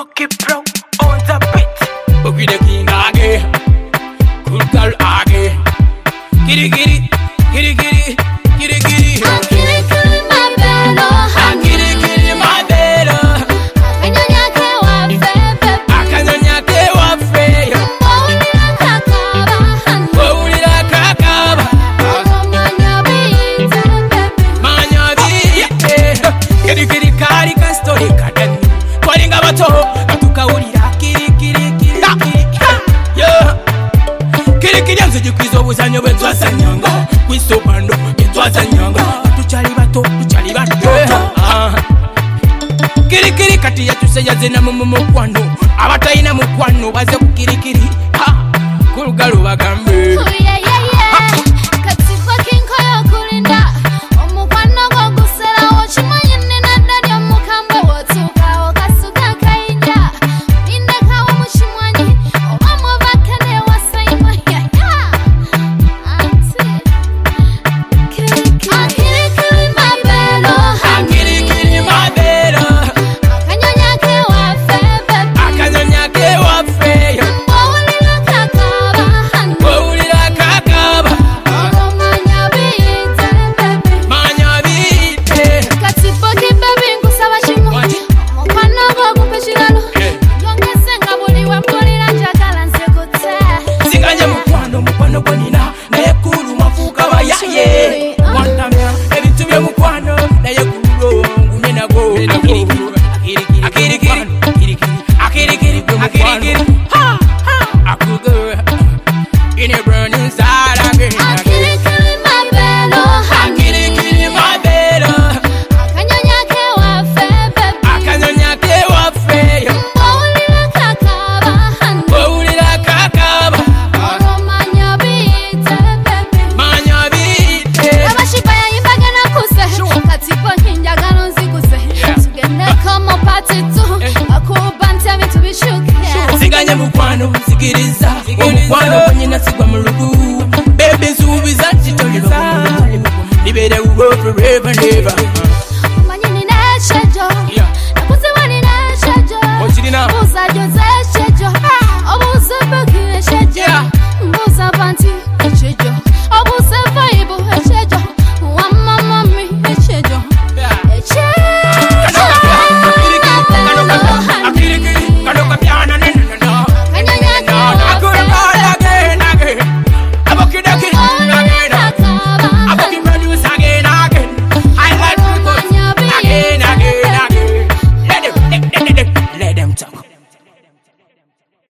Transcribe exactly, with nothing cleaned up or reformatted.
Rocky Pro on the beat. But we the king again. Cool girl again. Giddy giddy, giddy giddy, giddy giddy. I'm giddy giddy my bello. I'm giddy giddy my bello. Akanyonya ke wa fefe. Akanyonya ke wa fefe. Mawulira kakaba. Mawulira kakaba. Manya bite baby. Manya bite. Giddy giddy kari ka story kadan. Kwalinga bato tukawulira kiri kiri kiri kiri. Yeah. Kiri kiri nze jikwizo obuzanyo bwetwasanyanga. Kwisobando bwetwasanyanga. Tuchali bato tuchali bato. Kiri kiri kati yatuse yazena mu mukwano. Abatayina mukwano baze ku kiri kiri. Ha. Kulugalo bagambe. Oh yeah yeah yeah. Kati fucking koyo kulinda. Omukwano go gusera ochimanyi nina dali omukambwe wotuka okasuka kainja. Inde kawo muchimwanyi. Obamu bakene wasayima yeah yeah. Auntie. Kiri kiri. Kiri kiri my bello. Kiri kiri my bello. Akanyonya ke wa fefe. Akanyonya ke wa fefe. Mawulira kakaba. Mawulira kakaba. Manya bite baby. Manya bite. Kati boki baby nkusaba chimo. Omukwano gwo gumpe kiralo. Eh. Yongese nga buli wampulira njagala nsekute. Singanye mukwano mukwano gwenina naye kulu mafuuka bayaye. Wantamya ebintu by'omukwano naye kulu ngumye nago. Akirikiri akirikiri akirikiri akirikiri. Ha ha. Akugo in a burning side again. Akirikiri my bello. Akirikiri my bello. Akanyonya ke wa fefe. Akanyonya ke wa fefe. Mawulira kakaba. Mawulira kakaba. Manya bite baby. Manya bite. Abashipa yayimbaga nakuse. Kati boki njagala nzikuse. Tugende komo party two. Akuba ntya bintu bishuke. Singanye mukwano sikiriza omukwano kwenye nasigwa mu lugu